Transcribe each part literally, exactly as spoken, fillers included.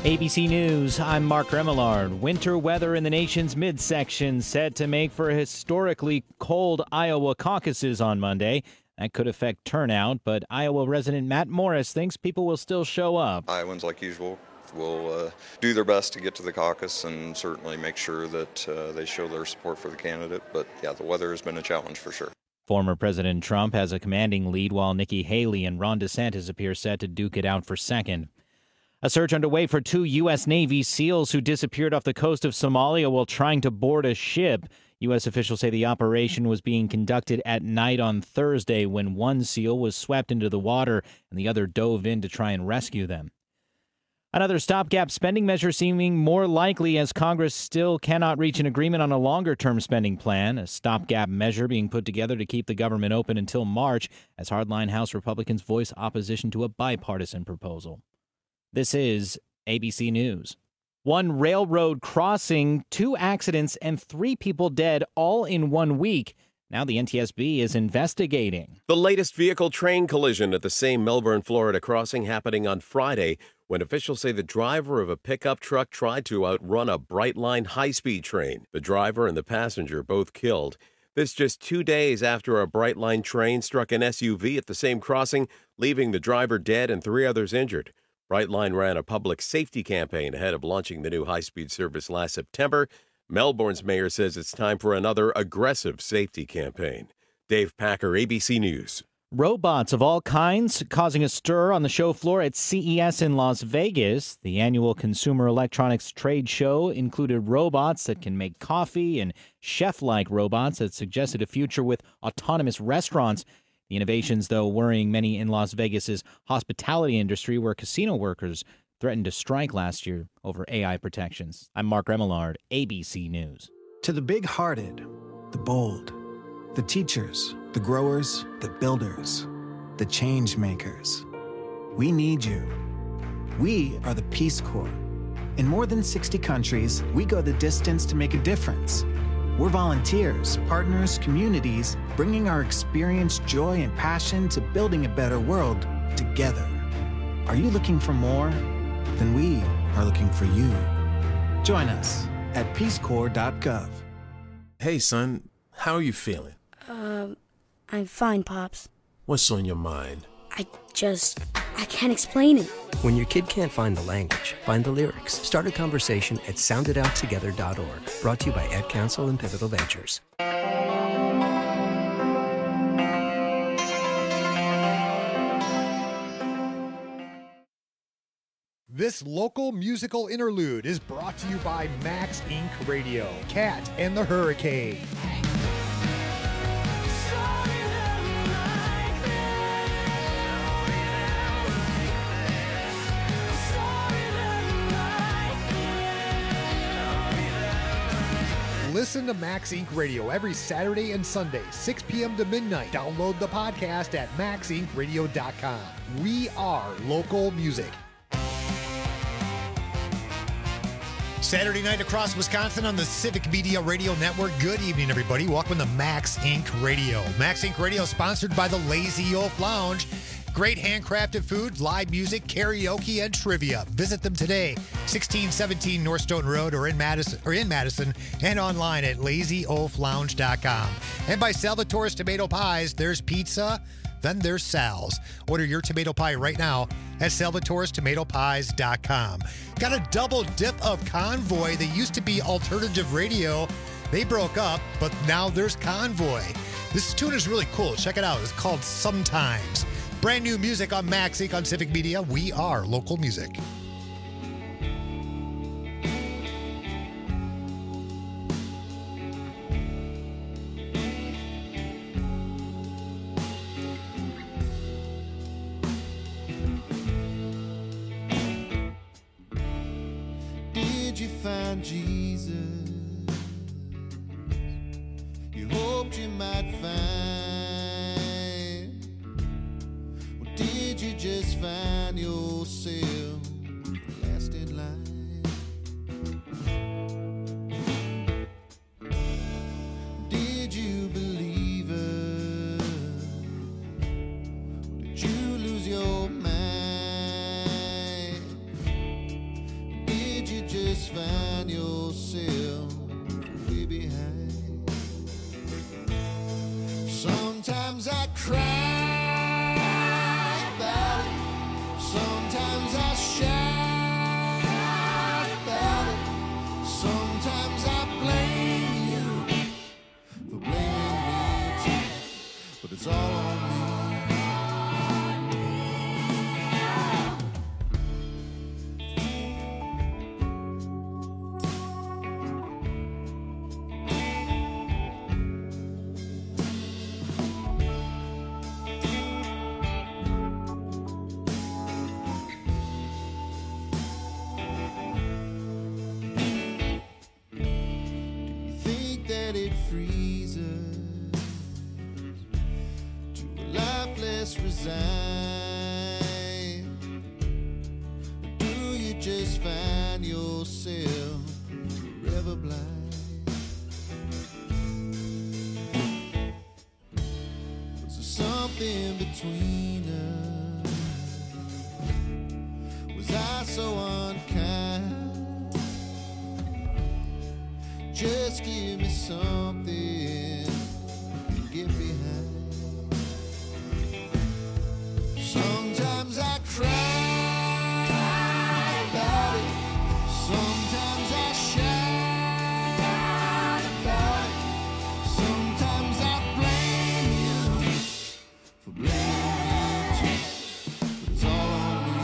A B C News, I'm Mark Remillard. Winter weather in the nation's midsection set to make for historically cold Iowa caucuses on Monday. That could affect turnout, but Iowa resident Matt Morris thinks people will still show up. Iowans, like usual, will uh, do their best to get to the caucus and certainly make sure that uh, they show their support for the candidate. But yeah, the weather has been a challenge for sure. Former President Trump has a commanding lead while Nikki Haley and Ron DeSantis appear set to duke it out for second. A search underway for two U S. Navy SEALs who disappeared off the coast of Somalia while trying to board a ship. U S officials say the operation was being conducted at night on Thursday when one SEAL was swept into the water and the other dove in to try and rescue them. Another stopgap spending measure seeming more likely as Congress still cannot reach an agreement on a longer-term spending plan. A stopgap measure being put together to keep the government open until March as hardline House Republicans voice opposition to a bipartisan proposal. This is A B C News. One railroad crossing, two accidents, and three people dead all in one week. Now the N T S B is investigating. The latest vehicle-train collision at the same Melbourne, Florida crossing happening on Friday when officials say the driver of a pickup truck tried to outrun a Brightline high-speed train. The driver and the passenger both killed. This just two days after a Brightline train struck an S U V at the same crossing, leaving the driver dead and three others injured. Brightline ran a public safety campaign ahead of launching the new high-speed service last September. Melbourne's mayor says it's time for another aggressive safety campaign. Dave Packer, A B C News. Robots of all kinds causing a stir on the show floor at C E S in Las Vegas. The annual Consumer Electronics Trade Show included robots that can make coffee and chef-like robots that suggested a future with autonomous restaurants. The innovations, though, worrying many in Las Vegas's hospitality industry, where casino workers threatened to strike last year over A I protections. I'm Mark Remillard, A B C News. To the big-hearted, the bold, the teachers, the growers, the builders, the change makers, we need you. We are the Peace Corps. In more than sixty countries, we go the distance to make a difference. We're volunteers, partners, communities, bringing our experience, joy, and passion to building a better world together. Are you looking for more? Then we are looking for you. Join us at peace corps dot gov. Hey, son, how are you feeling? Um, I'm fine, Pops. What's on your mind? I just, I can't explain it. When your kid can't find the language, find the lyrics. Start a conversation at sound it out together dot org. Brought to you by Ed Council and Pivotal Ventures. This local musical interlude is brought to you by Max Incorporated. Radio, Cat and the Hurricane. Listen to Max Incorporated. Radio every Saturday and Sunday, six p.m. to midnight. Download the podcast at max inc radio dot com. We are local music. Saturday night across Wisconsin on the Civic Media Radio Network. Good evening, everybody. Welcome to Max Incorporated. Radio. Max Incorporated. Radio sponsored by the Lazy Oaf Lounge. Great handcrafted food, live music, karaoke, and trivia. Visit them today, sixteen seventeen North Stoughton Road, or in Madison, or in Madison, and online at lazy oaf lounge dot com. And by Salvatore's Tomato Pies. There's pizza, then there's Sal's. Order your tomato pie right now at salvatores tomato pies dot com. Got a double dip of Convoy. They used to be alternative radio. They broke up, but now there's Convoy. This tune is really cool. Check it out. It's called Sometimes. Brand new music on Max Inc on Civic Media. We are local music. Did you find Jesus? You hoped you might find. Did you just find yourself last in line? Did you believe her? Or did you lose your mind? that it freezes to a life less resigned? Or do you just find yourself forever blind? Was there something between us? Was I so unkind? Just give me something to get behind. Sometimes I cry about it. Sometimes I shout about it. Sometimes I blame you for blaming me too. But it's all on me.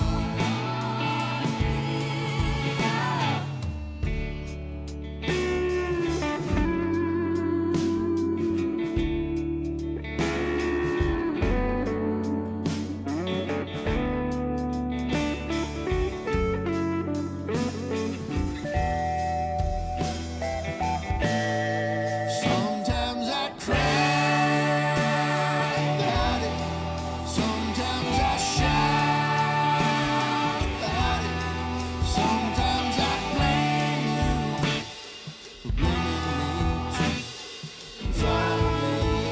Sometimes I cry about it. Sometimes I shout about it. Sometimes I blame you for blaming me too. It's all on me.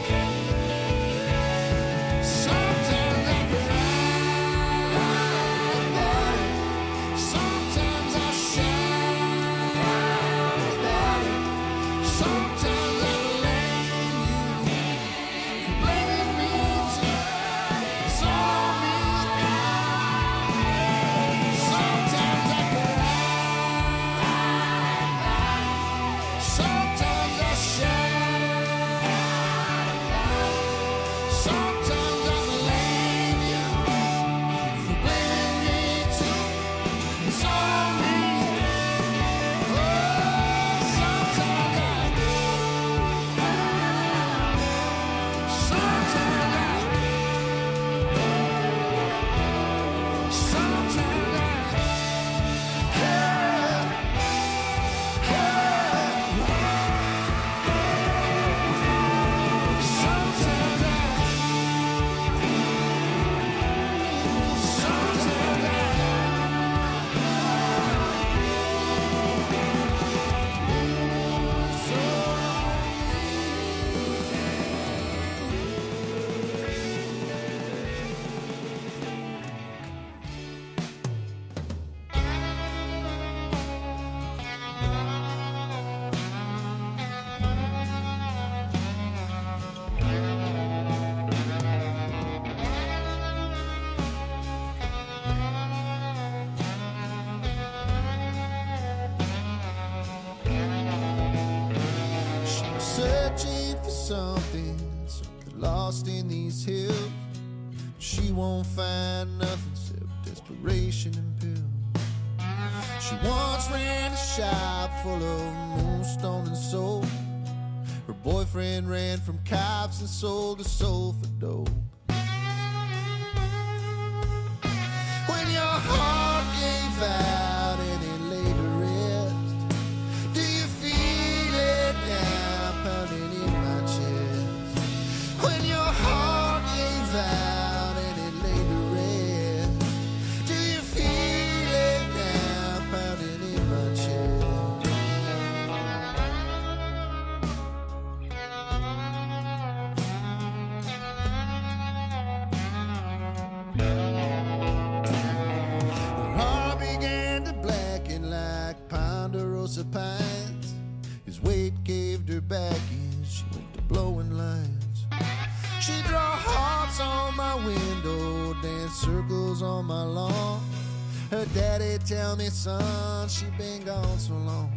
Sometimes I cry about it. Sometimes I shout about it. Sometimes I blame you for blaming me too. It's all on me. Sometimes I cry. Sometimes I shout. Sometimes I blame you for blaming me too. It's all on me. Oh, sometimes I do. Sometimes I do. Sometimes I She was searching for something, something lost in these hills. She won't find nothing except desperation and pills. She once ran a shop full of moonstone and soap. Her boyfriend ran from cops and sold her soul for dope. When your heart gave out and it laid to rest, do you feel it now pounding in my chest? When your heart gave out and it laid to rest, do you feel it now pounding in my chest? Her heart began to blacken like ponderosa pines. His weight gave her back and she went to blowing lines. She draw hearts on my window, dance circles on my lawn. Her daddy tell me, son, she been gone so long.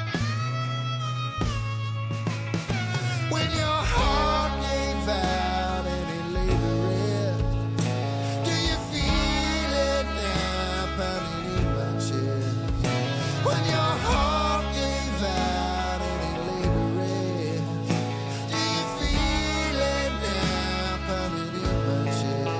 When your heart gave out and it laid to rest, do you feel it now pounding in my chest? When your heart gave out and it laid to rest, do you feel it now pounding in my chest?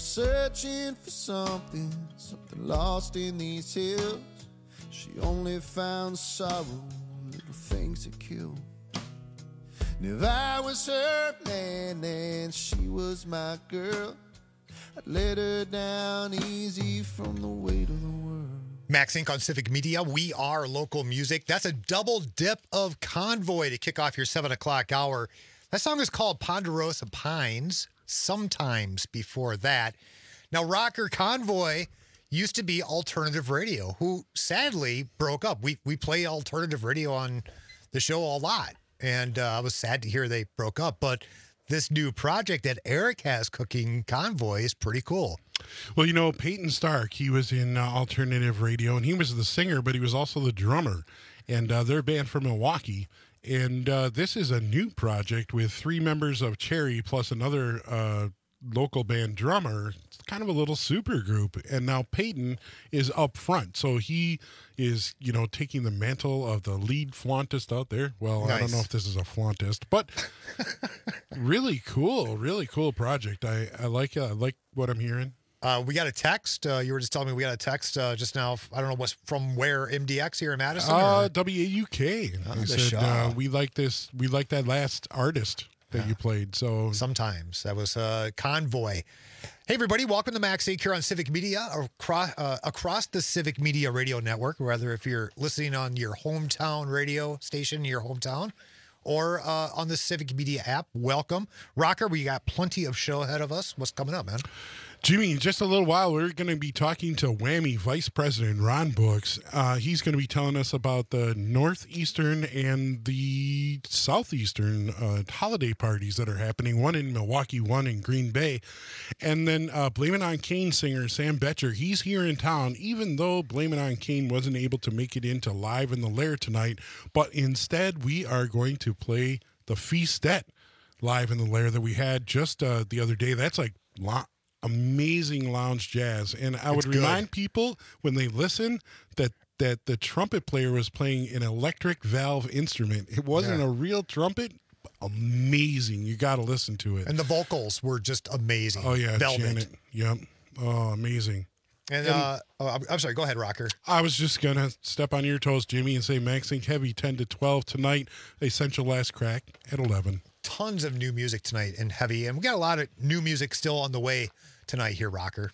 searching for something, something lost in these hills. She only found sorrow, little things to kill. And if I was her man and she was my girl, I'd let her down easy from the weight of the world. Max Inc on Civic Media. We are local music. That's a double dip of Convoy to kick off your seven o'clock hour. That song is called Ponderosa Pines. Sometimes before that. Now, rocker Convoy used to be alternative radio, who sadly broke up. We we play alternative radio on the show a lot, and uh, I was sad to hear they broke up. But this new project that Eric has cooking, Convoy, is pretty cool. Well, you know, Peyton Stark, he was in uh, alternative radio, and he was the singer, but he was also the drummer. And uh, they're a band from Milwaukee. And uh, this is a new project with three members of Cherry plus another uh, local band drummer. It's kind of a little super group. And now Peyton is up front. So he is, you know, taking the mantle of the lead flautist out there. Well, nice. I don't know if this is a flautist, but really cool, really cool project. I, I like uh, I like what I'm hearing. Uh, we got a text. Uh, you were just telling me we got a text uh, just now. I don't know what's from where. M D X here in Madison? Uh, W A U K. Oh, they said uh, we like this. We like that last artist that yeah. you played. So sometimes that was uh, Convoy. Hey everybody, welcome to Max Inc here on Civic Media across uh, across the Civic Media Radio Network. Whether if you're listening on your hometown radio station, your hometown, or uh, on the Civic Media app, welcome. Rocker, we got plenty of show ahead of us. What's coming up, man? Jimmy, in just a little while, we're going to be talking to Whammy Vice President Ron Brooks. Uh, he's going to be telling us about the Northeastern and the Southeastern uh, holiday parties that are happening, one in Milwaukee, one in Green Bay. And then uh, Blame It on Kane singer Sam Betcher, he's here in town, even though Blame It on Kane wasn't able to make it into Live in the Lair tonight. But instead, we are going to play the Feastette Live in the Lair that we had just uh, the other day. That's like lo- amazing lounge jazz. And I would remind people when they listen that that the trumpet player was playing an electric valve instrument. It wasn't Yeah. a real trumpet. Amazing. You got to listen to it. And the vocals were just amazing. Oh, yeah. Velvet. Janet. Yep. Oh, amazing. And, And- uh, oh, I'm- I'm sorry, go ahead, Rocker. I was just going to step on your toes, Jimmy, and say Max Inc Heavy ten to twelve tonight. Essential Last Crack at eleven. Tons of new music tonight in Heavy, and we got a lot of new music still on the way tonight here, Rocker.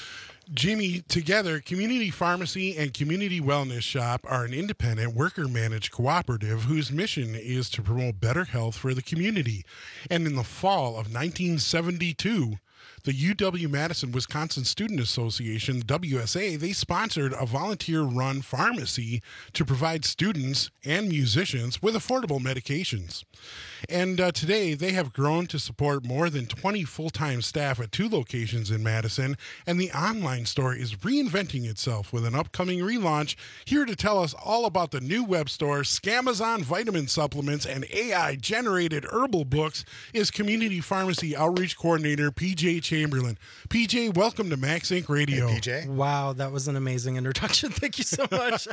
Jimmy, together, Community Pharmacy and Community Wellness Shop are an independent worker-managed cooperative whose mission is to promote better health for the community. And in the fall of nineteen seventy-two, the U W-Madison Wisconsin Student Association, W S A, they sponsored a volunteer-run pharmacy to provide students and musicians with affordable medications. And uh, today, they have grown to support more than twenty full-time staff at two locations in Madison, and the online store is reinventing itself with an upcoming relaunch. Here to tell us all about the new web store, Scamazon vitamin supplements, and A I-generated herbal books is Community Pharmacy Outreach Coordinator P J Chamberlain. P J, welcome to Max Inc Radio. Hey, P J. Wow, that was an amazing introduction. Thank you so much.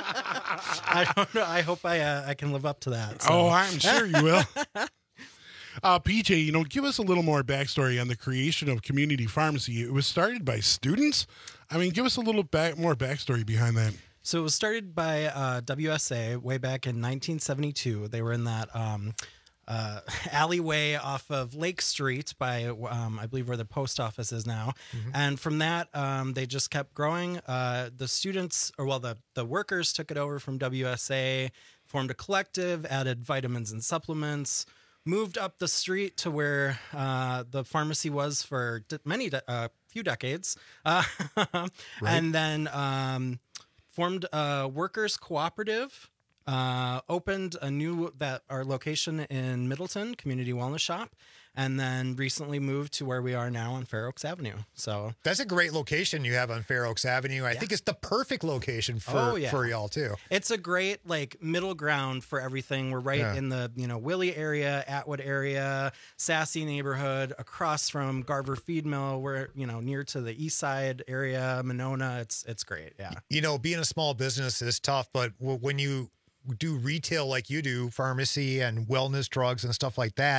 I don't know. I hope I uh, I can live up to that. So. Oh, I'm sure you will. Uh, P J, you know, give us a little more backstory on the creation of Community Pharmacy. It was started by students. I mean, give us a little back, more backstory behind that. So it was started by uh, W S A way back in nineteen seventy-two. They were in that um, uh, alleyway off of Lake Street by, um, I believe, where the post office is now. Mm-hmm. And from that, um, they just kept growing. Uh, the students, or well, the, the workers took it over from W S A, formed a collective, added vitamins and supplements, moved up the street to where uh, the pharmacy was for d- many, de- uh, few decades. Uh, right. And then um, formed a workers cooperative, uh, opened a new, that our location in Middleton, Community Wellness Shop, and then recently moved to where we are now on Fair Oaks Avenue. So That's a great location you have on Fair Oaks Avenue. I Yeah. think it's the perfect location for, Oh, yeah. for y'all, too. it's a great like middle ground for everything. We're right Yeah. in the, you know, Willie area, Atwood area, Sassy neighborhood, across from Garver Feed Mill. We're, you know, near to the east side area, Monona. It's it's great. Yeah. You know, being a small business is tough, but w- when you do retail like you do, pharmacy and wellness drugs and stuff like that,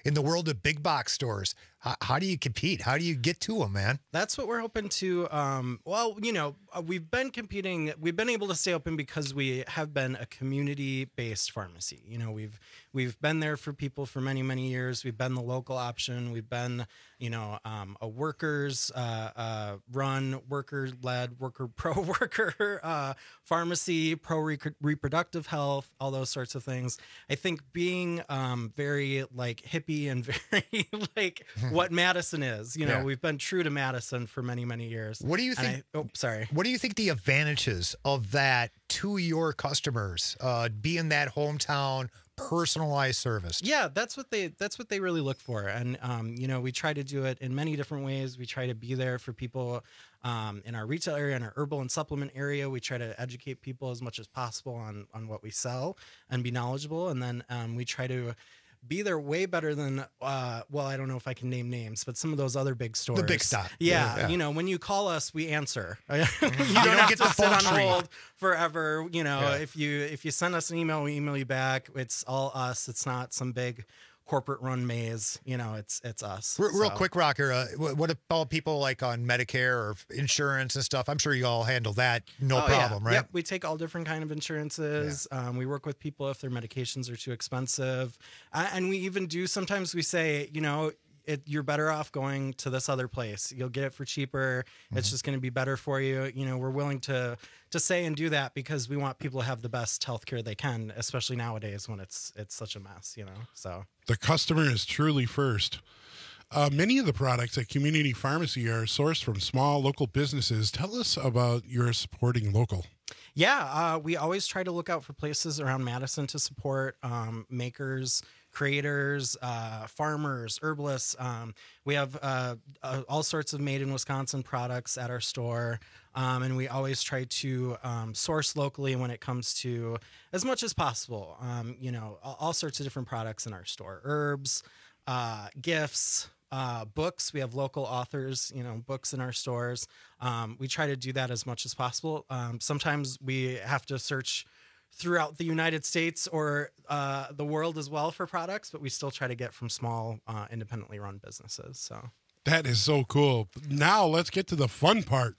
in the world of big box stores. How, how do you compete? How do you get to them, man? That's what we're hoping to. Um, well, you know, uh, we've been competing. We've been able to stay open because we have been a community-based pharmacy. You know, we've we've been there for people for many many years. We've been the local option. We've been, you know, um, a workers uh, uh, run, worker led, worker pro worker uh, pharmacy, pro reproductive health, all those sorts of things. I think being um, very like hippie and very like what Madison is. You know, Yeah. we've been true to Madison for many, many years. What do you And think? I- oh, sorry. What do you think the advantages of that to your customers, uh, being that hometown personalized service? Yeah, that's what they that's what they really look for, and um, you know, we try to do it in many different ways. We try to be there for people um, in our retail area, in our herbal and supplement area. We try to educate people as much as possible on on what we sell and be knowledgeable, and then um, we try to be there way better than uh well I don't know if I can name names, but some of those other big stores, The big stop. yeah, Yeah. you know, when you call us we answer. you don't, don't have get to the sit phone on tree. hold forever. You know, Yeah. if you if you send us an email, we email you back. It's all us. It's not some big corporate run maze. You know, it's it's us. Real, real So- quick, Rocker. Uh, what what about people like on Medicare or insurance and stuff? I'm sure you all handle that no Oh, yeah. problem, right? Yep, we take all different kind of insurances. Um, we work with people if their medications are too expensive, uh, and we even do. Sometimes we say, you know, it, you're better off going to this other place. You'll get it for cheaper. It's just going to be better for you. You know, we're willing to to say and do that because we want people to have the best healthcare they can, especially nowadays when it's it's such a mess. You know, so. The customer is truly first. Uh, many of the products at Community Pharmacy are sourced from small local businesses. Tell us about your supporting local. Yeah, uh, we always try to look out for places around Madison to support um, makers, creators, uh, farmers, herbalists. Um, we have uh, uh, all sorts of made in Wisconsin products at our store. Um, and we always try to um, source locally when it comes to as much as possible. Um, you know, all, all sorts of different products in our store, herbs, uh, gifts, uh, books. We have local authors, you know, books in our stores. Um, we try to do that as much as possible. Um, sometimes we have to search throughout the United States or uh, the world as well for products, but we still try to get from small, uh, independently run businesses. So. That is so cool. Now let's get to the fun part.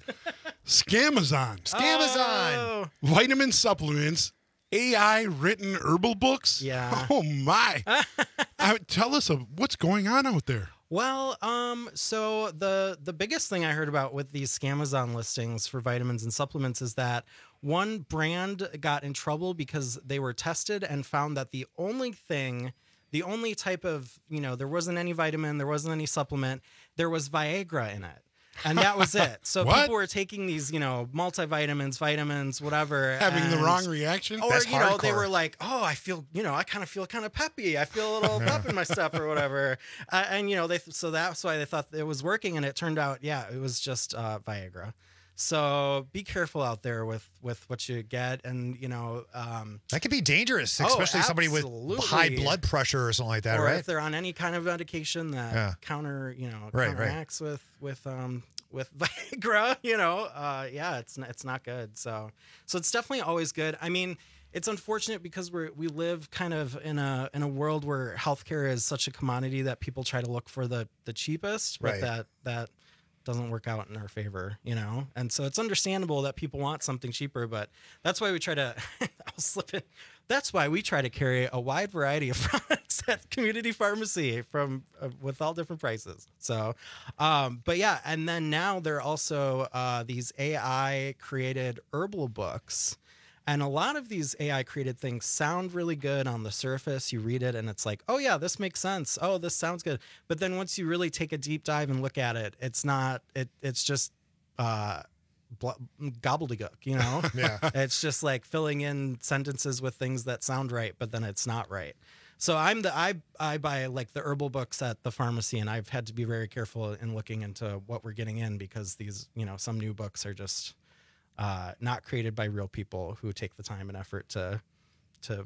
Scamazon. Scamazon. Oh. Vitamin supplements, A I written herbal books. Yeah. Oh my. uh, tell us uh, what's going on out there. Well, um, so the the biggest thing I heard about with these Scamazon listings for vitamins and supplements is that one brand got in trouble because they were tested and found that the only thing, the only type of, you know, there wasn't any vitamin, there wasn't any supplement, there was Viagra in it. And that was it. So What? people were taking these, you know, multivitamins, vitamins, whatever. Having the and- wrong reaction? Or, That's you know, they hardcore. were like, oh, I feel, you know, I kind of feel kind of peppy. I feel a little pep in my step or whatever. Uh, and, you know, they, so that's why they thought it was working. And it turned out, yeah, it was just uh, Viagra. So be careful out there with, with what you get. And, you know, um, That could be dangerous, Oh, especially somebody with absolutely. high blood pressure or something like that, or right? if they're on any kind of medication that Yeah. counter, you know, Right, right. counteracts with, with, um, with Viagra, you know, uh, yeah, it's n- it's not good. So, so it's definitely always good. I mean, it's unfortunate because we're we live kind of in a in a world where healthcare is such a commodity that people try to look for the the cheapest, but Right. that that doesn't work out in our favor, you know. And so it's understandable that people want something cheaper, but that's why we try to. I'll slip it. That's why we try to carry a wide variety of products at Community Pharmacy from uh, with all different prices. So, um, but yeah, and then now there are also uh, these A I created herbal books. And a lot of these A I created things sound really good on the surface. You read it and it's like, oh yeah, this makes sense. Oh, this sounds good. But then once you really take a deep dive and look at it, it's not, it, it's just, uh, bl- gobbledygook, you know? Yeah. It's just like filling in sentences with things that sound right, but then it's not right. So I'm the, I, I buy like the herbal books at the pharmacy, and I've had to be very careful in looking into what we're getting in because these, you know, some new books are just, uh, not created by real people who take the time and effort to, to,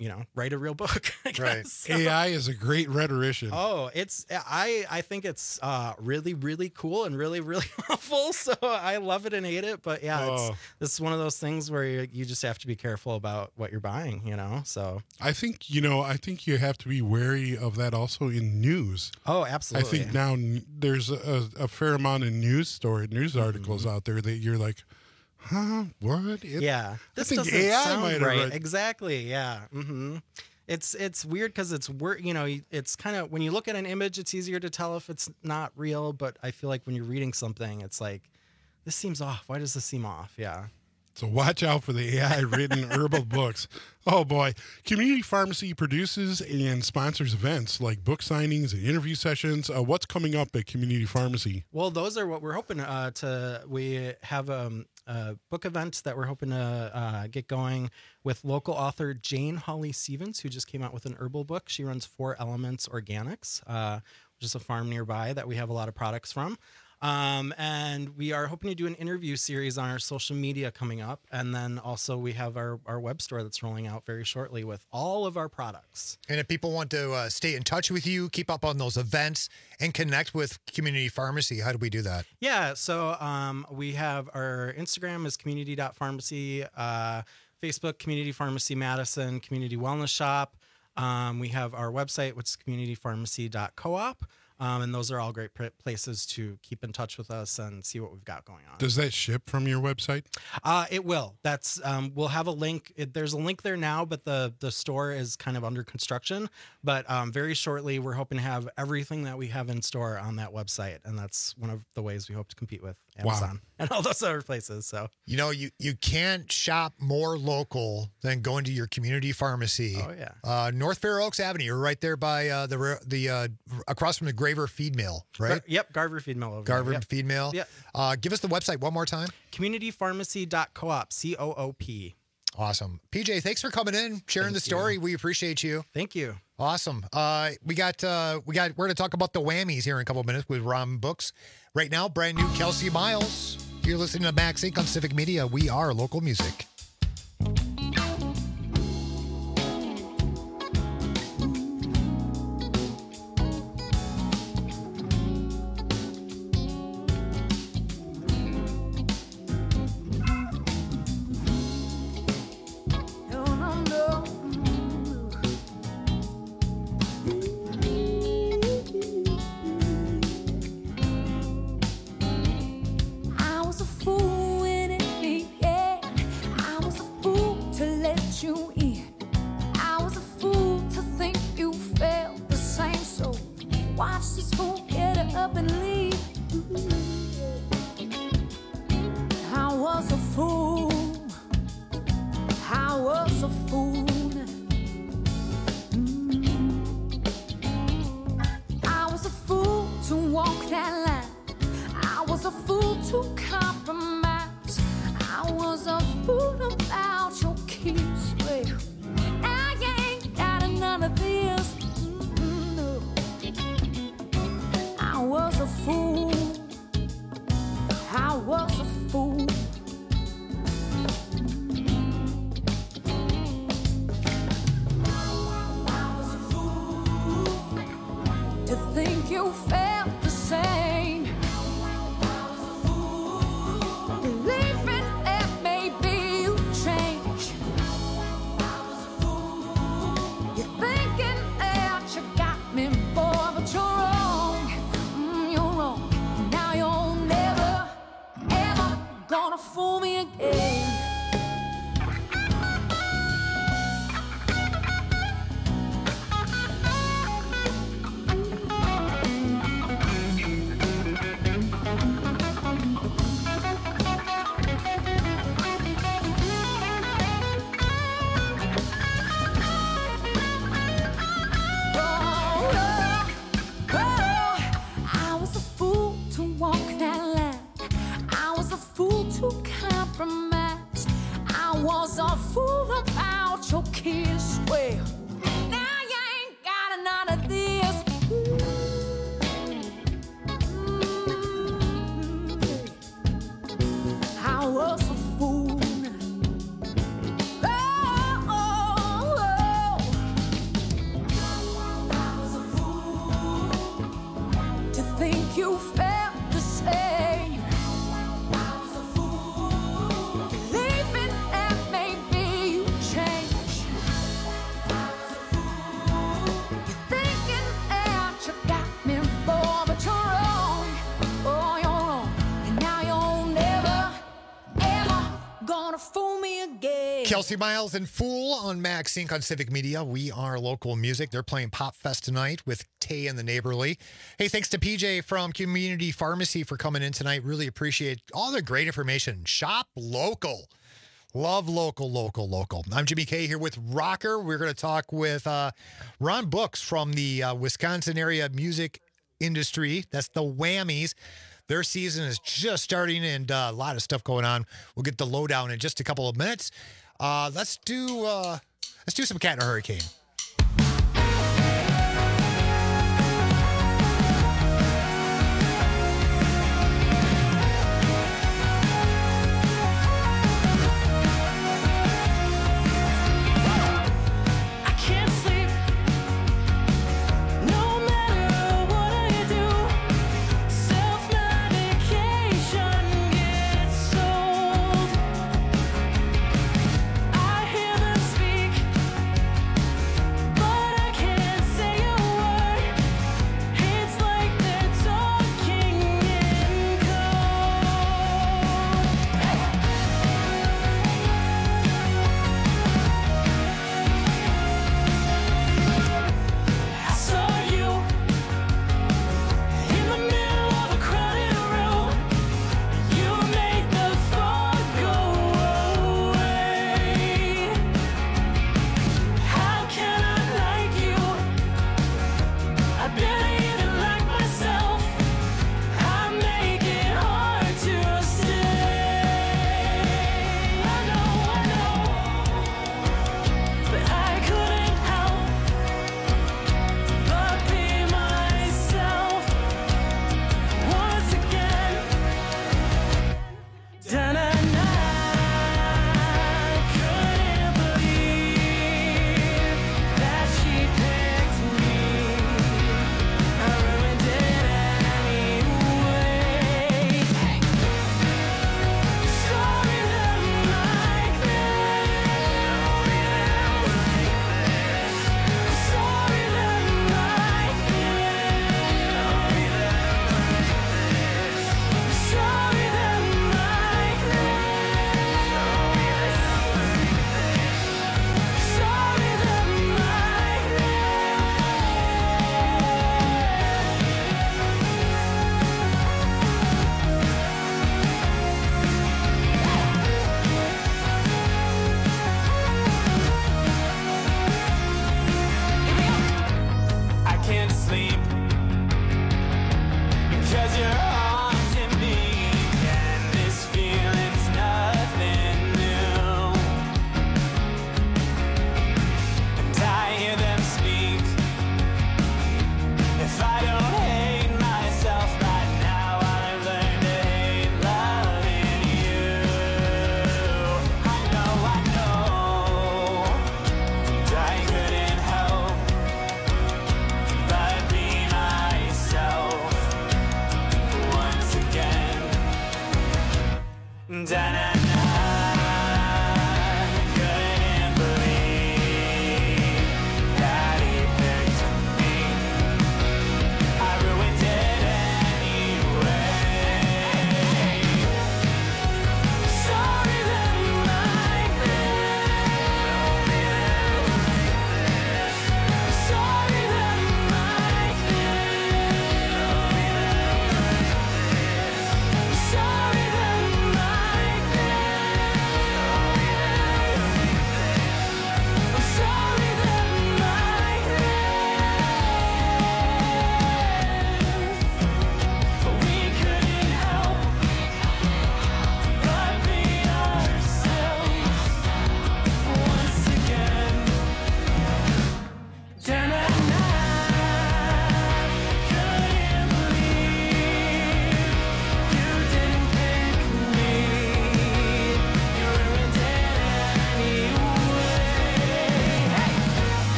you know, write a real book. I Right. guess. A I is a great rhetorician. Oh, it's I I think it's uh, really really cool and really really awful. So I love it and hate it. But yeah, Oh. it's this is one of those things where you, you just have to be careful about what you're buying. You know, so I think, you know, I think you have to be wary of that also in news. oh, absolutely. I think now n- there's a, a fair amount of news story, news articles out there that you're like, huh, what? It- yeah, I this think doesn't A I sound might have right. read- Exactly. Yeah. Mm-hmm. It's it's weird because it's wor- you know it's kind of when you look at an image, it's easier to tell if it's not real. But I feel like when you're reading something, it's like this seems off. Why does this seem off? Yeah. So watch out for the A I written herbal books. Oh boy. Community Pharmacy produces and sponsors events like book signings and interview sessions. Uh, what's coming up at Community Pharmacy? Well, those are what we're hoping uh, to. We have um, a book event that we're hoping to uh, get going with local author Jane Holly Stevens, who just came out with an herbal book. She runs Four Elements Organics, uh, which is a farm nearby that we have a lot of products from. Um, and we are hoping to do an interview series on our social media coming up. And then also we have our, our web store that's rolling out very shortly with all of our products. And if people want to uh, stay in touch with you, keep up on those events, and connect with Community Pharmacy, how do we do that? Yeah, so um, we have our Instagram is community dot pharmacy, uh, Facebook, Community Pharmacy Madison, Community Wellness Shop. Um, we have our website, which is community pharmacy dot coop. Um, and those are all great pr- places to keep in touch with us and see what we've got going on. Does that ship from your website? Uh, it will. That's um, we'll have a link. It, there's a link there now, but the the store is kind of under construction. But um, very shortly, we're hoping to have everything that we have in store on that website, and that's one of the ways we hope to compete with Amazon and all those other places. So You know, you, you can't shop more local than going to your community pharmacy. Oh, yeah. Uh, North Fair Oaks Avenue. You're right there by uh, the the uh, across from the Graver Feed Mill, right? Gar- yep, Garver Feed Mill over Garver there. Yep. Feed Mill. Yep. Uh, give us the website one more time. community pharmacy dot coop, C O O P. Awesome. P J, thanks for coming in, sharing Thank the story. We appreciate you. Thank you. Awesome. Uh, we got uh, we got we're going to talk about the whammies here in a couple of minutes with Rom Books. Right now, brand new Kelsey Miles. You're listening to Max Inc on Civic Media. We are local music. I was a fool when it began. I was a fool to let you in. I was a fool to think you felt the same. So watch this fool get up and leave. I was a fool. I was a fool. Mm. I was a fool to walk that line. I was a fool to compromise. I was a fool about your kiss. Well, I ain't got none of this. Mm, no. I was a fool. I was a fool. I was a fool to think you felt the same. Believing that maybe you change. You're thinking that you got me, boy, but you're wrong. Mm, you're wrong. Now you're never, ever gonna fool me again. Kelsey Miles and Fool on Max Inc on Civic Media. We are local music. They're playing Pop Fest tonight with Tay and the Neighborly. Hey, thanks to P J from Community Pharmacy for coming in tonight. Really appreciate all the great information. Shop local. Love local, local, local. I'm Jimmy K here with Rocker. We're going to talk with uh, Ron Brooks from the uh, Wisconsin area music industry. That's the Whammies. Their season is just starting and uh, a lot of stuff going on. We'll get the lowdown in just a couple of minutes. Uh, let's do uh, let's do some Cat in a Hurricane.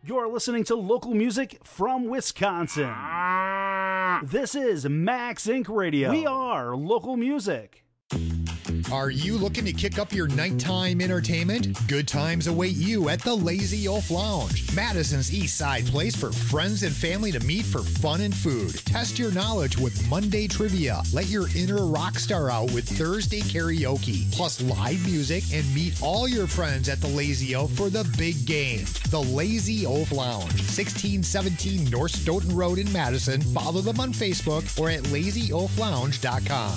You're listening to local music from Wisconsin. This is Max Incorporated. Radio. We are local music. Are you looking to kick up your nighttime entertainment? Good times await you at the Lazy Oaf Lounge, Madison's East Side place for friends and family to meet for fun and food. Test your knowledge with Monday trivia. Let your inner rock star out with Thursday karaoke, plus live music, and meet all your friends at the Lazy Oaf for the big game. The Lazy Oaf Lounge, sixteen seventeen North Stoughton Road in Madison. Follow them on Facebook or at lazy oaf lounge dot com.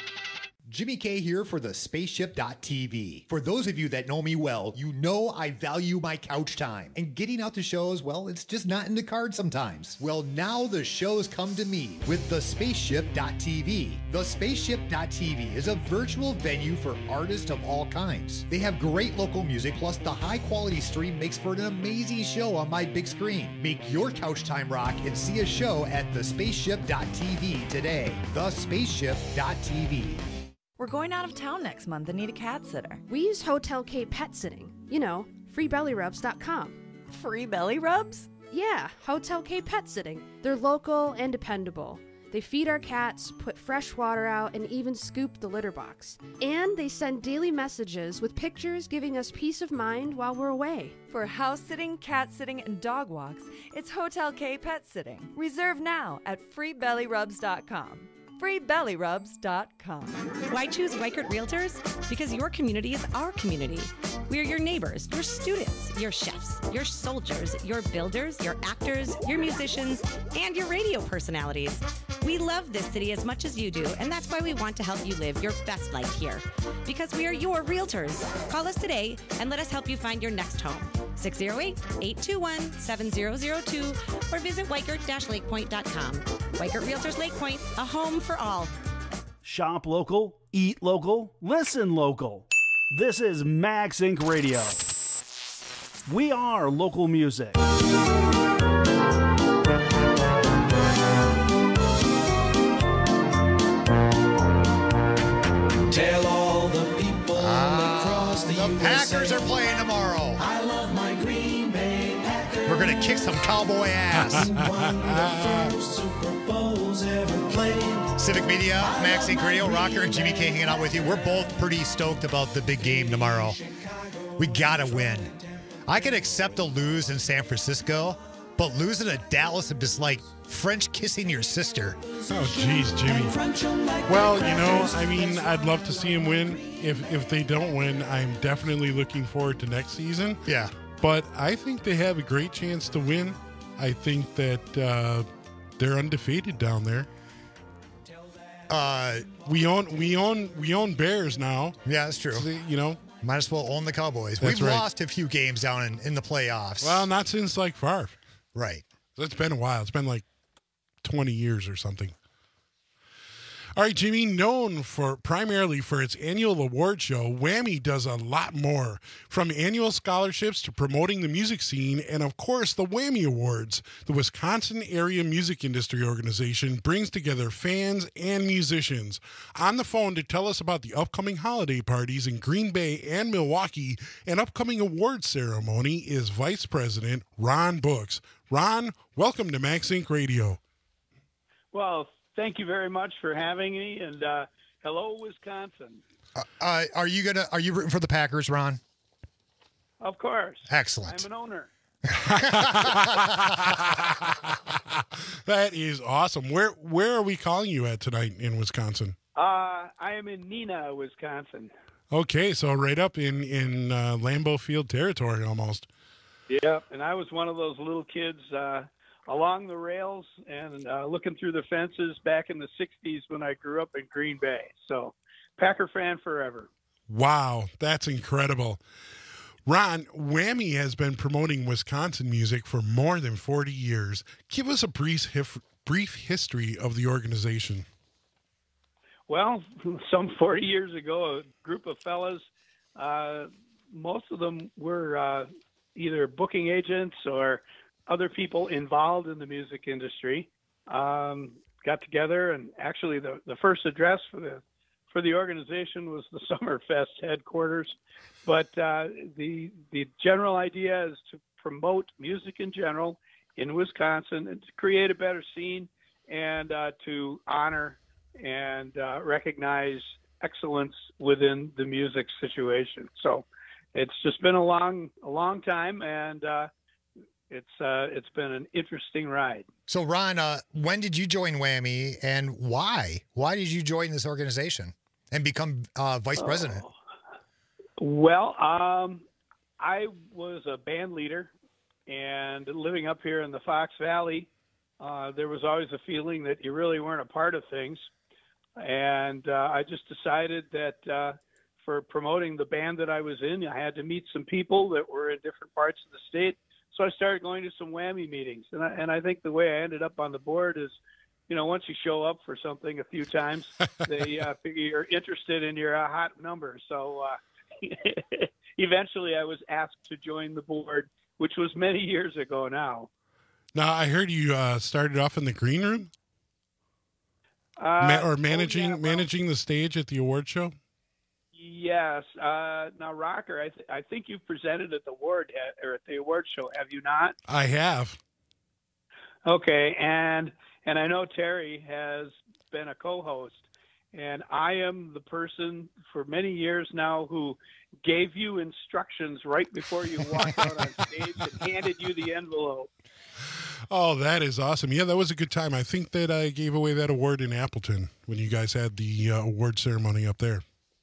Jimmy K here for the spaceship dot t v. For those of you that know me well, you know I value my couch time. And getting out to shows, well, it's just not in the cards sometimes. Well, now the shows come to me with the spaceship dot t v. The spaceship dot t v is a virtual venue for artists of all kinds. They have great local music, plus the high quality stream makes for an amazing show on my big screen. Make your couch time rock and see a show at the spaceship dot t v today. the spaceship dot t v. We're going out of town next month and need a cat sitter. We use Hotel K Pet Sitting. You know, free belly rubs dot com. Free belly rubs? Yeah, Hotel K Pet Sitting. They're local and dependable. They feed our cats, put fresh water out, and even scoop the litter box. And they send daily messages with pictures giving us peace of mind while we're away. For house sitting, cat sitting, and dog walks, it's Hotel K Pet Sitting. Reserve now at free belly rubs dot com. free belly rubs dot com. Why choose Weichert Realtors? Because your community is our community. We are your neighbors, your students, your chefs, your soldiers, your builders, your actors, your musicians, and your radio personalities. We love this city as much as you do, and that's why we want to help you live your best life here. Because we are your realtors. Call us today and let us help you find your next home. six oh eight, eight two one, seven oh oh two or visit weichert dash lake point dot com. Weichert Realtors Lake Point, a home for all. Shop local, eat local, listen local. This is Max Incorporated. Radio. We are local music. Tell all the people Ah, across the, the U S A. Packers are playing tomorrow. I love my Green Bay Packers. We're going to kick some cowboy ass. Super Bowls ever played. Civic Media, Max Inc. Radio, Rocker and Jimmy K hanging out with you. We're both pretty stoked about the big game tomorrow. We got to win. I could accept a lose in San Francisco, but losing to Dallas is just like French kissing your sister. Oh, jeez, Jimmy. Well, you know, I mean, I'd love to see them win. If if they don't win, I'm definitely looking forward to next season. Yeah. But I think they have a great chance to win. I think that uh, they're undefeated down there. Uh, we own we own we own Bears now. Yeah, that's true. So, you know, might as well own the Cowboys. That's We've right. lost a few games down in, in the playoffs. Well, not since like Favre. Right. So it's been a while. It's been like twenty years or something. All right, Jimmy, known for primarily for its annual award show, Whammy does a lot more. From annual scholarships to promoting the music scene, and of course, the Whammy Awards. The Wisconsin Area Music Industry Organization brings together fans and musicians. On the phone to tell us about the upcoming holiday parties in Green Bay and Milwaukee and upcoming awards ceremony is Vice President Ron Books. Ron, welcome to Max Incorporated. Radio. Well, thank you very much for having me, and uh, hello, Wisconsin. Uh, uh, are you gonna? Are you rooting for the Packers, Ron? Of course. Excellent. I'm an owner. That is awesome. Where where are we calling you at tonight in Wisconsin? Uh, I am in Neenah, Wisconsin. Okay, so right up in in uh, Lambeau Field territory almost. Yep, and I was one of those little kids uh, along the rails and uh, looking through the fences back in the sixties when I grew up in Green Bay. So, Packer fan forever. Wow, that's incredible. Ron, Whammy has been promoting Wisconsin music for more than forty years. Give us a brief, hif- brief history of the organization. Well, some forty years ago, a group of fellas, uh, most of them were uh, either booking agents or other people involved in the music industry, um, got together, and actually the, the first address for the for the organization was the Summerfest headquarters. But uh, the the general idea is to promote music in general in Wisconsin and to create a better scene and uh, to honor and uh, recognize excellence within the music situation. So it's just been a long, a long time, and uh, it's uh, it's been an interesting ride. So, Ron, uh, when did you join Whammy, and why? Why did you join this organization and become uh, vice president? Oh. Well, um, I was a band leader, and living up here in the Fox Valley, uh, there was always a feeling that you really weren't a part of things. And uh, I just decided that uh, for promoting the band that I was in, I had to meet some people that were in different parts of the state. So I started going to some Whammy meetings. And I, and I think the way I ended up on the board is, you know, once you show up for something a few times, they uh, figure you're interested in your uh, hot number. So uh, eventually I was asked to join the board, which was many years ago now. Now, I heard you uh, started off in the green room? Uh, Ma- or managing oh, yeah, well, managing the stage at the award show? Yes. Uh, now, Rocker, I, th- I think you presented at the award at, or at the award show, have you not? I have. Okay, and and I know Terry has been a co-host, and I am the person for many years now who gave you instructions right before you walked out on stage and handed you the envelope. Oh, that is awesome. Yeah, that was a good time. I think that I gave away that award in Appleton when you guys had the uh, award ceremony up there.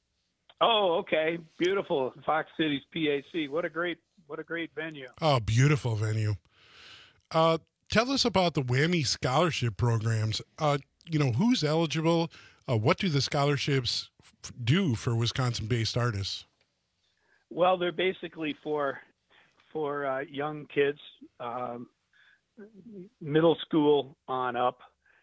Oh, okay. Beautiful. Fox Cities P A C. What a great what a great venue. Oh, beautiful venue. Uh, tell us about the Whammy scholarship programs. Uh, you know, who's eligible? Uh, what do the scholarships f- do for Wisconsin-based artists? Well, they're basically for for uh, young kids, um, middle school on up,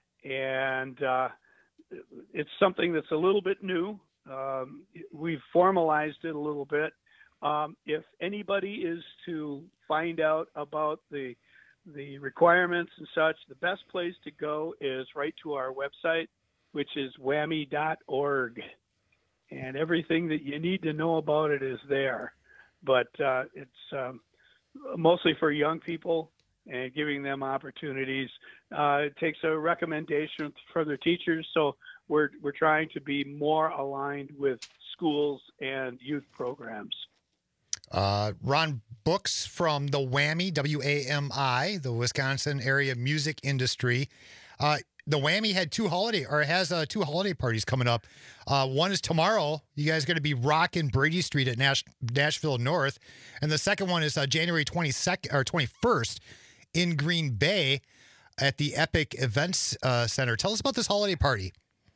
and uh, it's something that's a little bit new. Um, we've formalized it a little bit. Um, if anybody is to find out about the the requirements and such, the best place to go is right to our website, which is whammy dot org, and everything that you need to know about it is there. But uh, it's um, mostly for young people and giving them opportunities. Uh, it takes a recommendation from their teachers, so we're we're trying to be more aligned with schools and youth programs. Uh, Ron Books from the Whammy, W A M I, the Wisconsin Area Music Industry. Uh, the Whammy had two holiday, or has uh, two holiday parties coming up. Uh, one is tomorrow. You guys are going to be rocking Brady Street at Nash- Nashville North, and the second one is uh, January twenty-second or twenty-first in Green Bay at the Epic Events uh, Center. Tell us about this holiday party.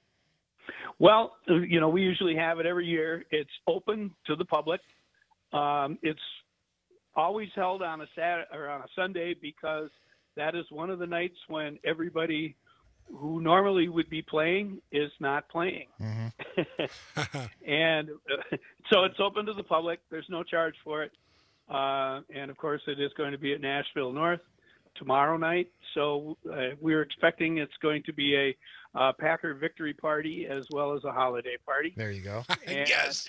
Well, you know, we usually have it every year. It's open to the public. Um, it's always held on a Saturday or on a Sunday because that is one of the nights when everybody who normally would be playing is not playing. Mm-hmm. And uh, so it's open to the public. There's no charge for it. Uh, and of course, it is going to be at Nashville North tomorrow night. So uh, we're expecting it's going to be a uh, Packer victory party as well as a holiday party. There you go. And, yes.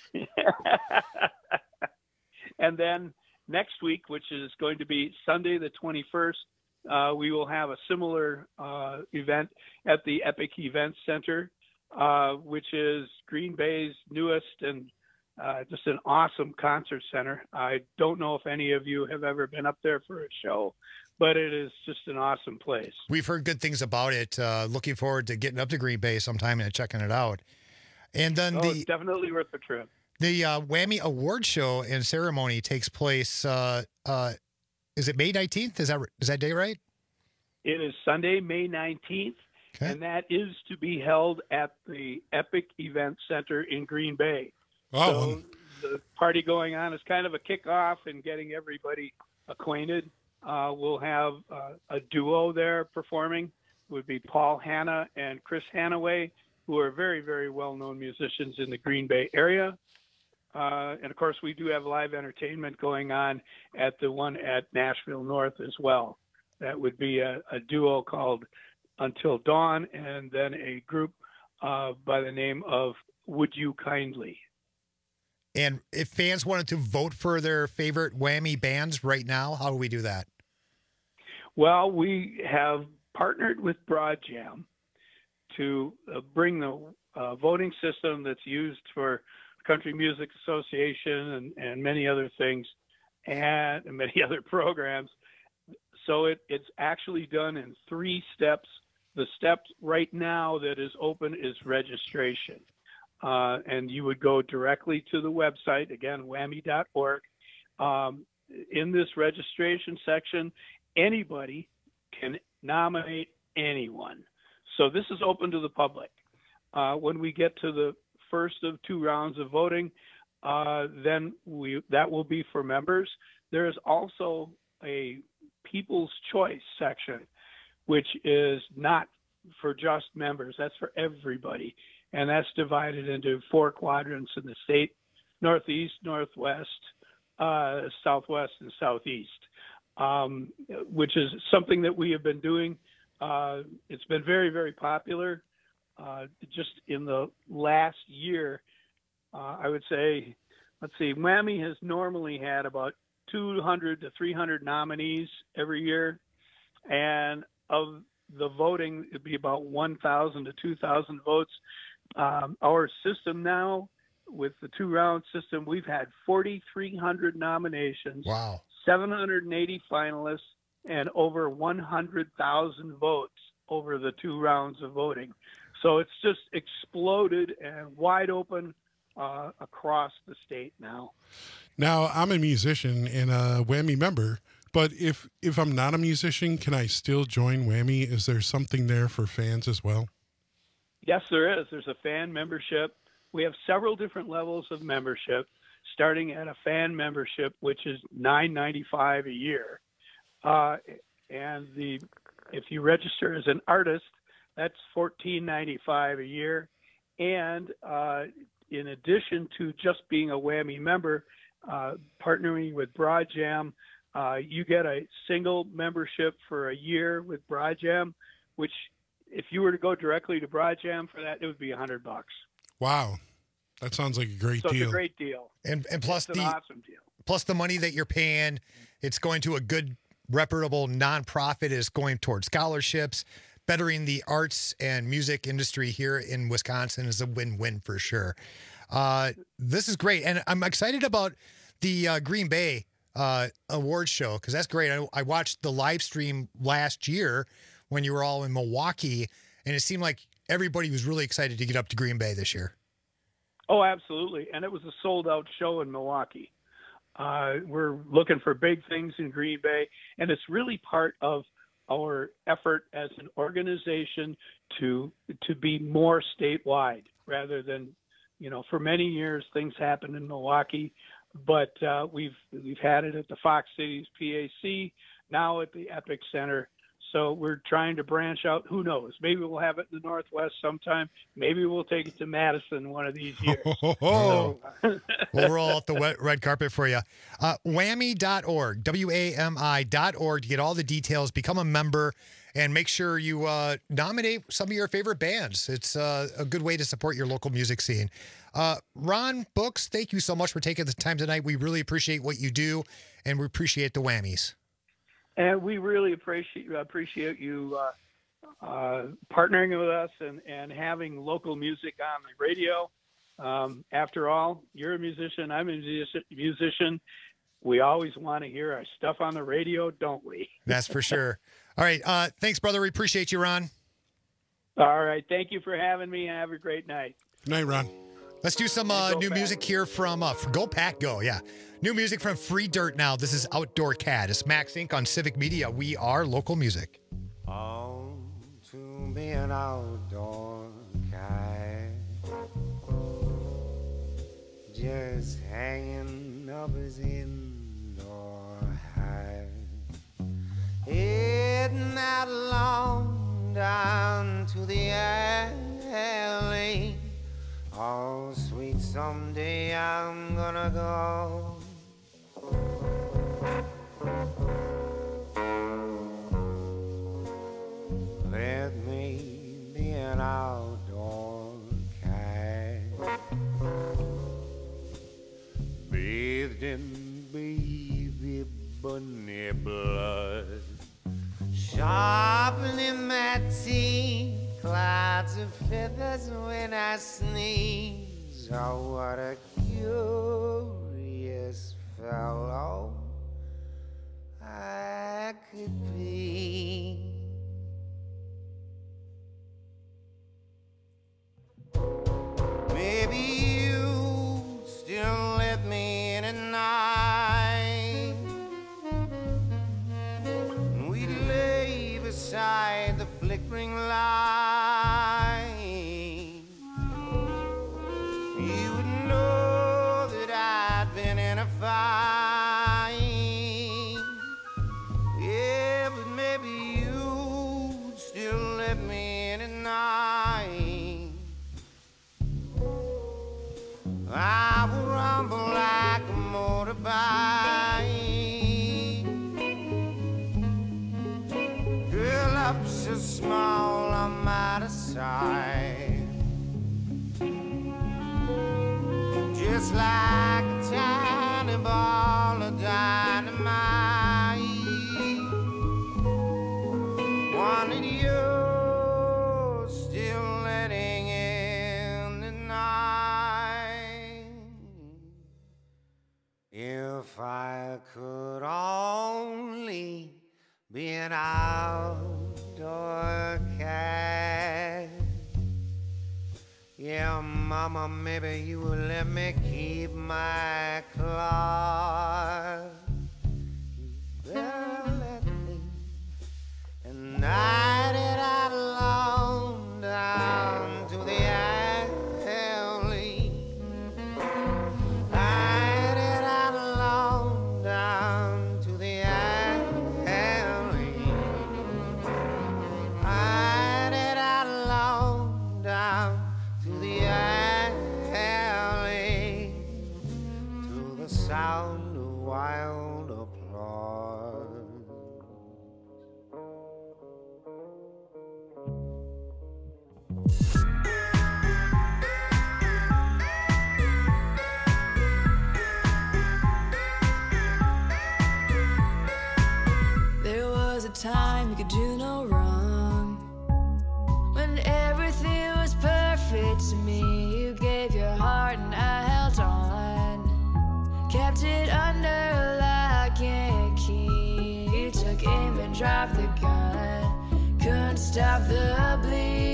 And then next week, which is going to be Sunday the twenty-first, uh, we will have a similar uh, event at the Epic Events Center, uh, which is Green Bay's newest and uh, just an awesome concert center. I don't know if any of you have ever been up there for a show, but it is just an awesome place. We've heard good things about it. Uh, looking forward to getting up to Green Bay sometime and checking it out. And then oh, the it's definitely worth the trip. The uh, Whammy Award Show and ceremony takes place. Uh, uh, is it May nineteenth? Is that is that day right? It is Sunday, May nineteenth, okay. And that is to be held at the Epic Event Center in Green Bay. Oh, so the party going on is kind of a kickoff and getting everybody acquainted. Uh, we'll have uh, a duo there performing. It would be Paul Hanna and Chris Hannaway, who are very, very well-known musicians in the Green Bay area. Uh, and, of course, we do have live entertainment going on at the one at Nashville North as well. That would be a, a duo called Until Dawn and then a group uh, by the name of Would You Kindly. And if fans wanted to vote for their favorite Whammy bands right now, how do we do that? Well, we have partnered with Broadjam to uh, bring the uh, voting system that's used for Country Music Association and, and many other things and, and many other programs. So it, it's actually done in three steps. The step right now that is open is registration. Uh, and you would go directly to the website, again, whammy dot org. Um, in this registration section, anybody can nominate anyone. So this is open to the public. Uh, when we get to the first of two rounds of voting, uh, then we that will be for members. There is also a People's Choice section, which is not for just members. That's for everybody. And that's divided into four quadrants in the state: Northeast, Northwest, uh, Southwest, and Southeast, um, which is something that we have been doing. Uh, it's been very, very popular. Uh, just in the last year, uh, I would say, let's see, Whammy has normally had about two hundred to three hundred nominees every year. And of the voting, it'd be about one thousand to two thousand votes. Um, our system now, with the two-round system, we've had forty-three hundred nominations, wow, seven hundred eighty finalists, and over one hundred thousand votes over the two rounds of voting. So it's just exploded and wide open uh, across the state now. Now, I'm a musician and a Whammy member, but if if I'm not a musician, can I still join Whammy? Is there something there for fans as well? Yes, there is. There's a fan membership. We have several different levels of membership, starting at a fan membership, which is nine ninety-five a year. Uh, and the if you register as an artist, that's fourteen ninety-five a year. And uh, in addition to just being a Whammy member, uh, partnering with Broadjam, uh, you get a single membership for a year with Broadjam, which if you were to go directly to Broadjam for that, it would be a hundred bucks. Wow, that sounds like a great so deal. It's a great deal, and and plus it's the an awesome deal. Plus the money that you're paying, it's going to a good, reputable nonprofit. Is going towards scholarships. Bettering the arts and music industry here in Wisconsin is a win-win for sure. Uh, this is great, and I'm excited about the uh, Green Bay uh, awards show because that's great. I, I watched the live stream last year when you were all in Milwaukee, and it seemed like everybody was really excited to get up to Green Bay this year. Oh, absolutely. And it was a sold-out show in Milwaukee. Uh, we're looking for big things in Green Bay, and it's really part of our effort as an organization to to be more statewide rather than, you know, for many years things happened in Milwaukee, but uh, we've we've had it at the Fox Cities P A C, now at the Epic Center. So we're trying to branch out. Who knows? Maybe we'll have it in the Northwest sometime. Maybe we'll take it to Madison one of these years. Oh, so. We'll roll out the wet, red carpet for you. Uh, whammy dot org, W A M I dot org to get all the details. Become a member and make sure you uh, nominate some of your favorite bands. It's uh, a good way to support your local music scene. Uh, Ron Books, thank you so much for taking the time tonight. We really appreciate what you do, and we appreciate the Whammies. And we really appreciate appreciate you uh, uh, partnering with us and, and having local music on the radio. Um, after all, you're a musician, I'm a musician. We always want to hear our stuff on the radio, don't we? That's for sure. All right. Uh, thanks, brother. We appreciate you, Ron. All right. Thank you for having me. Have a great night. Good night, Ron. Let's do some uh, new Pack. music here from uh, Go Pack Go. Yeah. New music from Free Dirt now. This is Outdoor Cat. It's Max Incorporated on Civic Media. We are local music. On to be an outdoor cat, just hanging up his indoor hat, heading out along down to the alley. Oh, sweet, someday I'm gonna go. Let me be an outdoor cat. bathed in baby bunny blood. Sharpening my teeth, clouds of feathers when I sneeze. Oh, what a curious fellow I could be. Maybe you still let me in at night. We'd lay beside the flickering light. You would know that I'd been in a fight. Yeah, but maybe you'd still let me in at night. I will rumble like a motorbike. Girl, up so small, I'm out of sight. Just like a tiny ball of dynamite. Wanted you still letting in the night. If I could only be an outdoor cat. Yeah, mama, maybe you will let me keep my claws. You better let me. And I did out alone down to the alley. I did out alone down to the alley. I did out alone down to the alley, to the sound of wild applause. There was a time you could do no wrong, when everything was perfect to me. You gave your heart and I held on, kept it under lock and key. You took aim and dropped the gun, couldn't stop the bleed.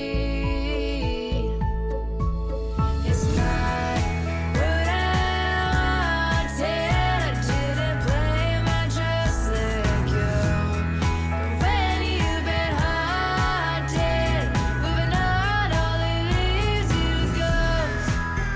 It's not what I wanted. I didn't blame, I just let go. But when you've been haunted, moving on only leaves you ghosts.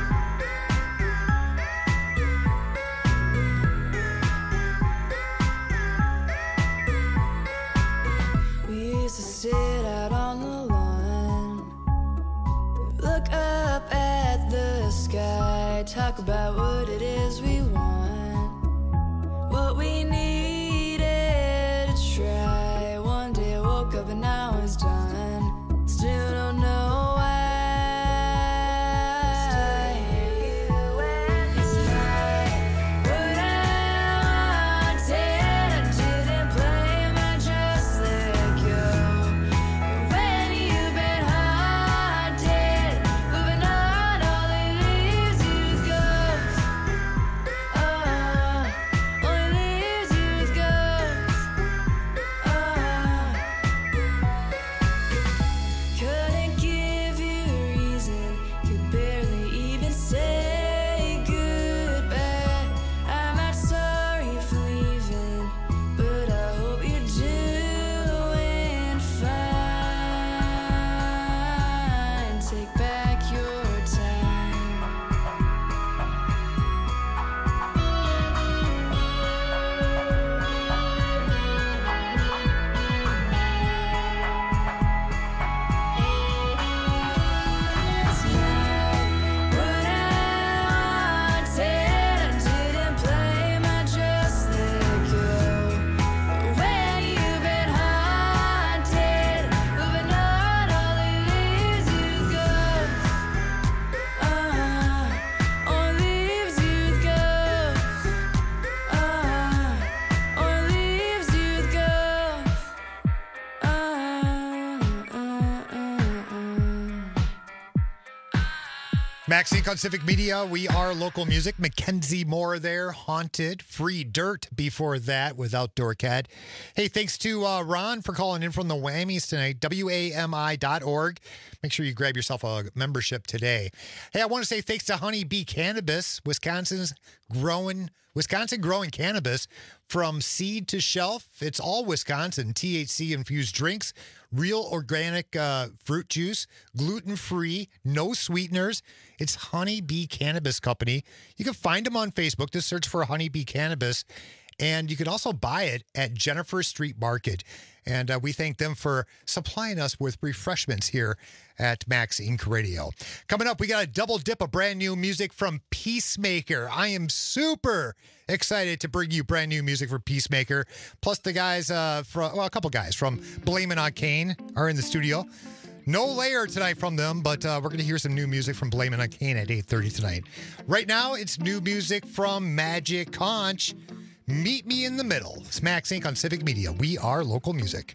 We used to sit out on the lawn, look up at the sky, talk about what it is we want, what we needed to try. One day I woke up and now it's done. Still don't know why. It's not what I wanted. I didn't blame, I just let go. But when you've been haunted, moving on only leaves you ghosts. Oh. Max Inc on Civic Media. We are local music. Mackenzie Moore there, Haunted. Free Dirt before that with Outdoor Cat. Hey, thanks to uh, Ron for calling in from the Whammies tonight. W A M I dot org. Make sure you grab yourself a membership today. Hey, I want to say thanks to Honey Bee Cannabis, Wisconsin's growing, Wisconsin growing cannabis from seed to shelf. It's all Wisconsin T H C infused drinks, real organic uh, fruit juice, gluten-free, no sweeteners. It's Honey Bee Cannabis Company. You can find them on Facebook. Just search for Honey Bee Cannabis. And you can also buy it at Jennifer Street Market. And uh, we thank them for supplying us with refreshments here at Max Incorporated. Radio. Coming up, we got a double dip of brand new music from Peacemaker. I am super excited to bring you brand new music for Peacemaker. Plus the guys, uh, from, well, a couple guys from Blame It on Kane are in the studio. No layer tonight from them, but uh, we're going to hear some new music from Blame It on Kane at eight thirty tonight. Right now, it's new music from Magic Conch. Meet Me in the Middle. It's Max Incorporated on Civic Media. We are local music.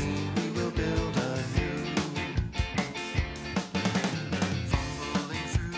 Through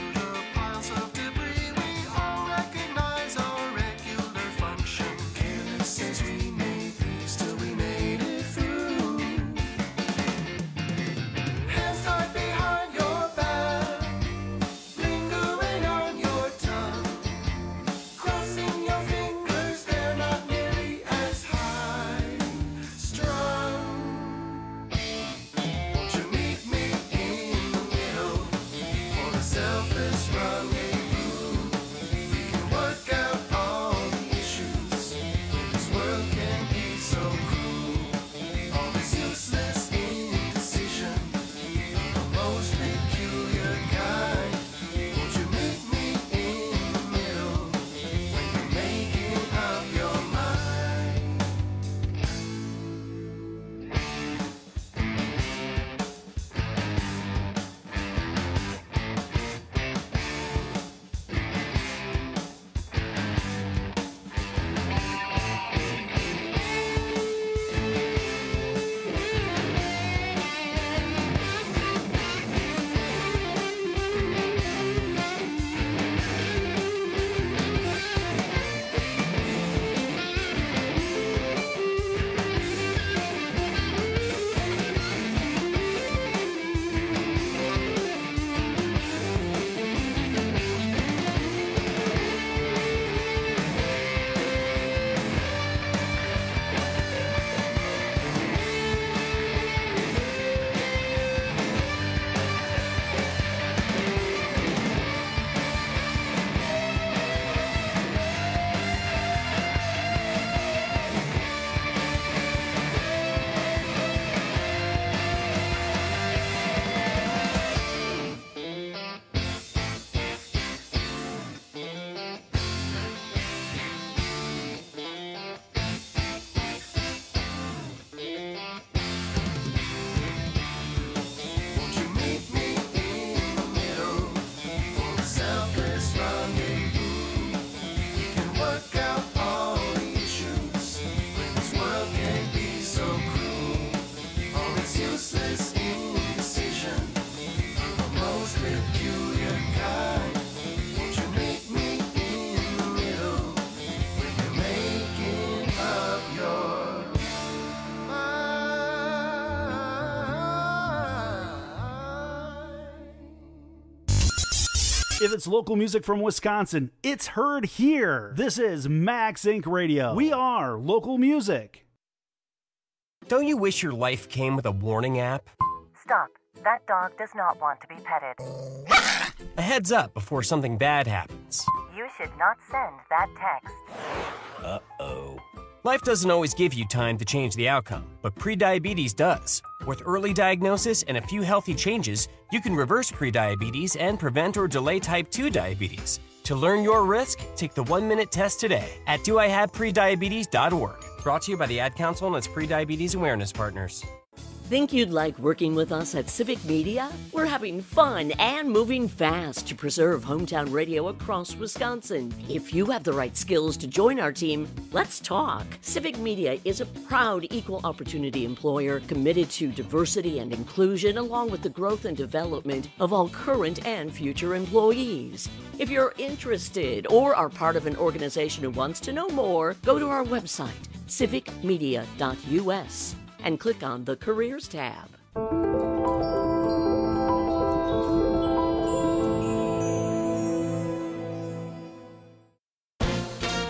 If it's local music from Wisconsin, it's heard here. This is Max Incorporated. Radio. We are local music. Don't you wish your life came with a warning app? Stop. That dog does not want to be petted. A heads up before something bad happens. You should not send that text. Uh-oh. Life doesn't always give you time to change the outcome, but prediabetes does. With early diagnosis and a few healthy changes, you can reverse prediabetes and prevent or delay type two diabetes. To learn your risk, take the one-minute test today at do I have prediabetes dot org. Brought to you by the Ad Council and its prediabetes awareness partners. Think you'd like working with us at Civic Media? We're having fun and moving fast to preserve hometown radio across Wisconsin. If you have the right skills to join our team, let's talk. Civic Media is a proud equal opportunity employer committed to diversity and inclusion along with the growth and development of all current and future employees. If you're interested or are part of an organization who wants to know more, go to our website, civic media dot u s. and click on the Careers tab.